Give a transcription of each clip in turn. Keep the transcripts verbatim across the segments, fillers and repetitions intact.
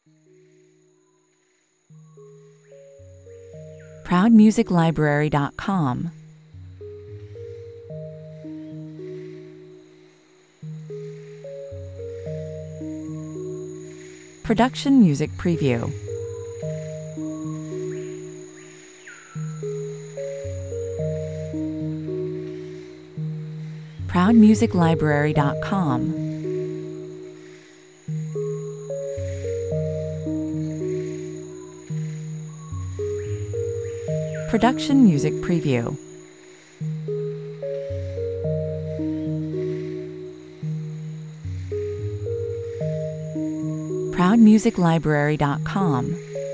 proud music library dot com. Production Music Preview. proud music library dot com. Production Music Preview. proud music library dot com.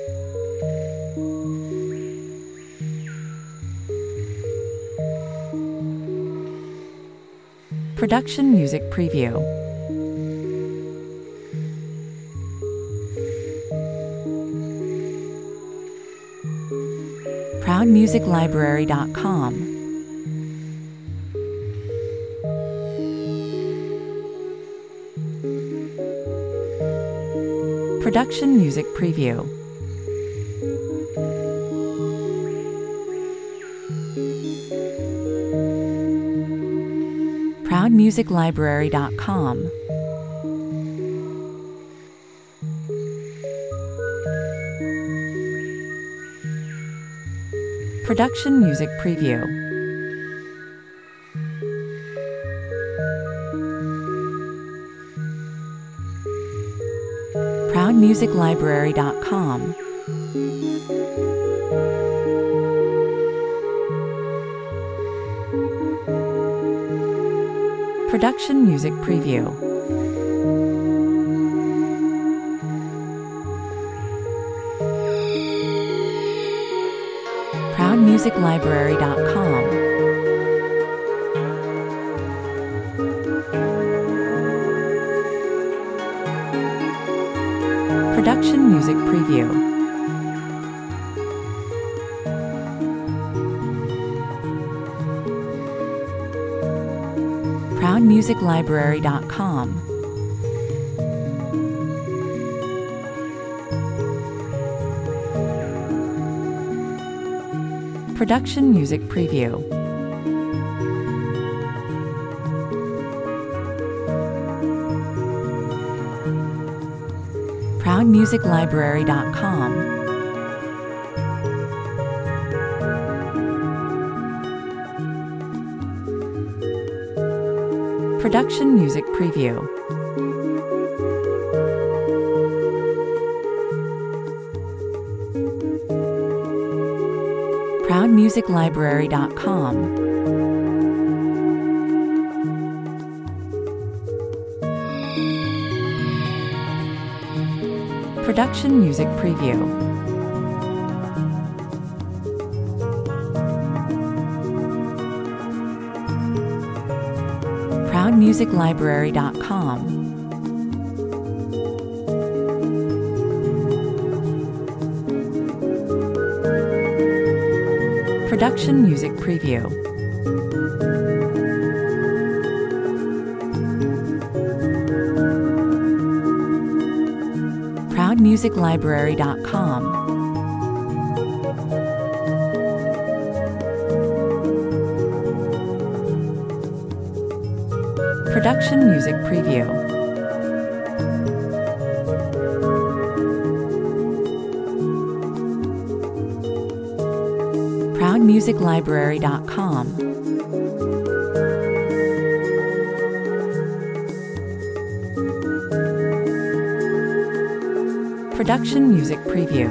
Production Music Preview. proud music library dot com. Production Music Preview. proud music library dot com. Production Music Preview. proud music library dot com. Production Music Preview. proud music library dot com. Production Music Preview. proud music library dot com. Production Music Preview. proud music library dot com. Production Music Preview. proud music library dot com. Production Music Preview. proud music library dot com. Production Music Preview. proud music library dot com. Production Music Preview. proud music library dot com. Production Music Preview.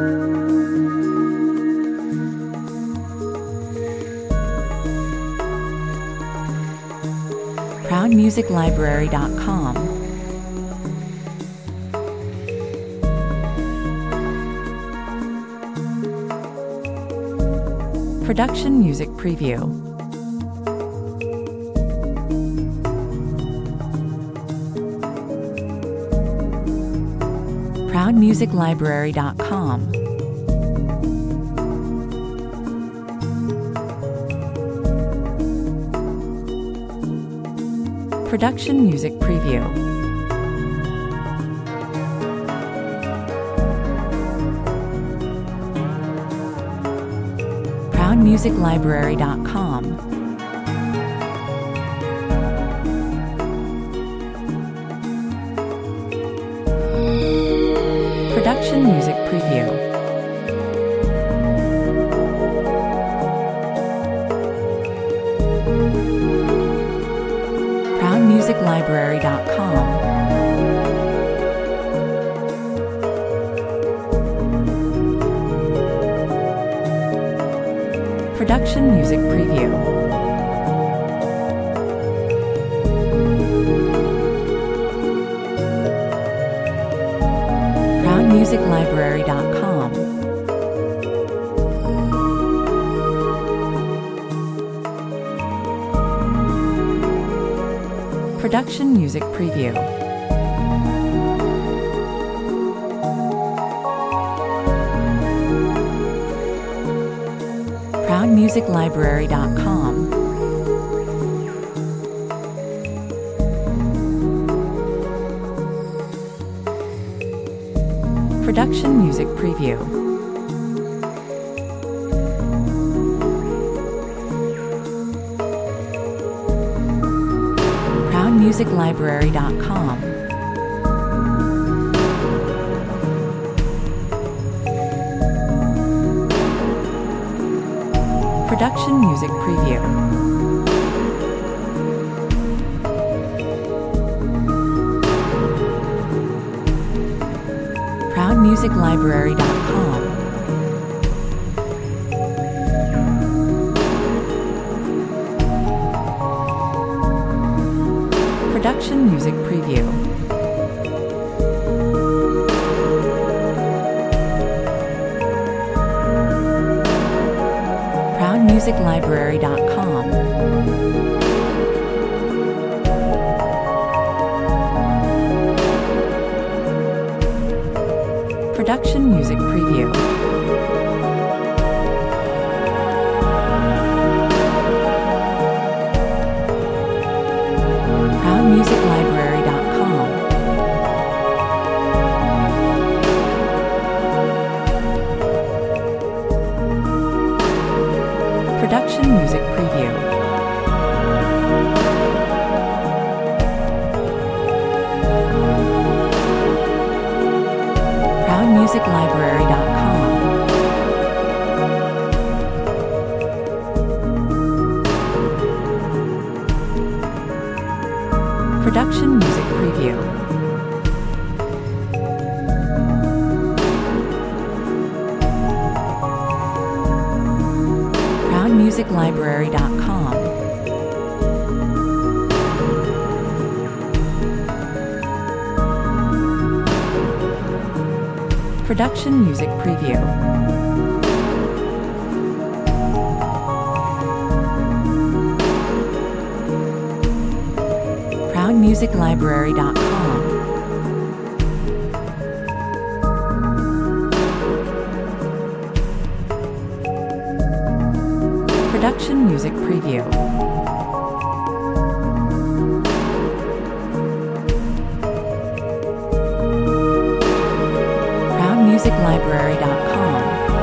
proud music library dot com. Production Music Preview. proud music library dot com. Production Music Preview. proud music library dot com. Production Music Preview. proud music library dot com. Production Music Preview. proud music library dot com. Production Music Preview. proud music library dot com. Production Music Preview. proud music library dot com. Production Music Preview. proud music library dot com. Production Music Preview. proud music library dot com. Production Music Preview. proud music library dot com. Production Music Preview. proud music library dot com. Production Music Preview. proud music library dot com. Production Music Preview. proud music library dot com. Production Music Preview. proud music library dot com.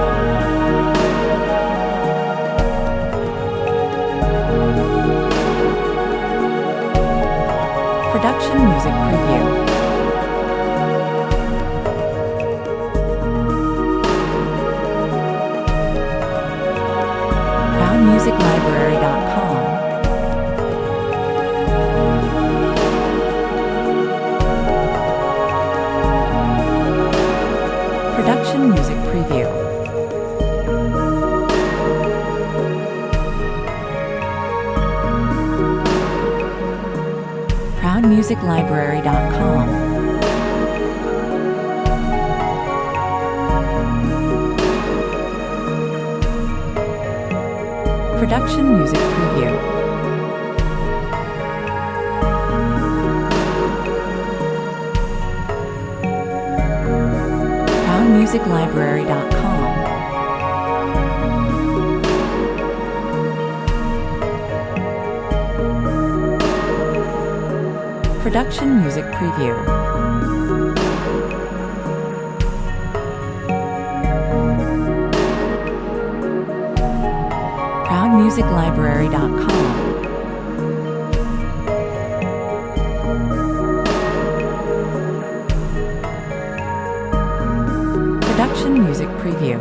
Production Music Preview. proud music library dot com. Production Music Preview. proud music library dot com. Production Music Preview. proud music library dot com. Production Music Preview. music library dot com. Production Music Preview.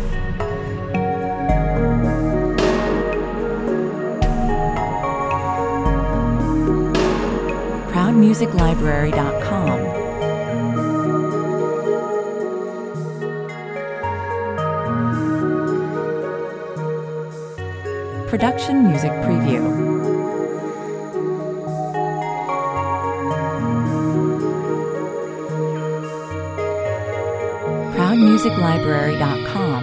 proud music library dot com. Production Music Preview. proud music library dot com.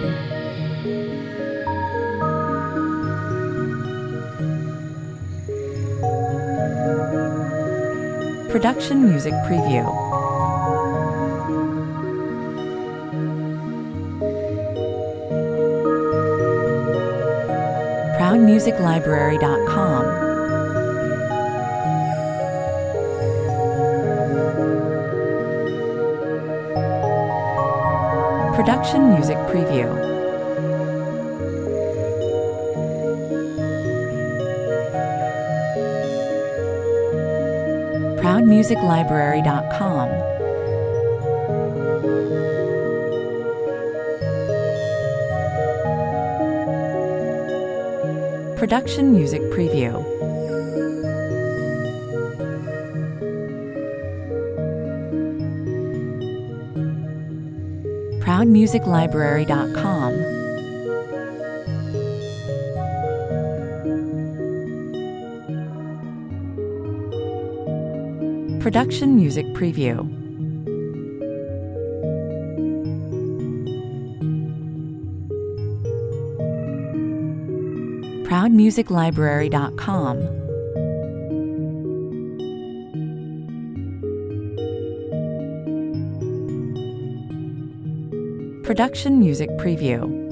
Production Music Preview. proud music library dot com. Production Music Preview. proud music library dot com. Production Music Preview. proud music library dot com. Production Music Preview. proud music library dot com. Production Music Preview.